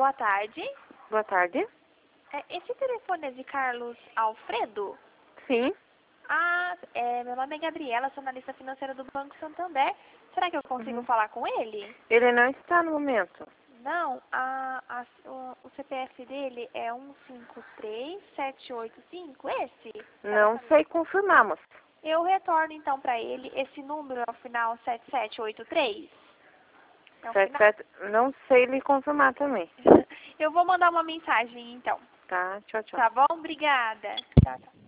Boa tarde. Boa tarde. Esse telefone é de Carlos Alfredo? Sim. Meu nome é Gabriela, sou analista financeira do Banco Santander. Será que eu consigo falar com ele? Ele não está no momento. Não, o CPF dele é 153785, esse? Não sei confirmar, moça. Eu retorno então para ele. Esse número é o final 7783? É o final? Não sei lhe confirmar também. Eu vou mandar uma mensagem então. Tá, tchau, tchau. Tá bom? Obrigada. Tchau, tchau.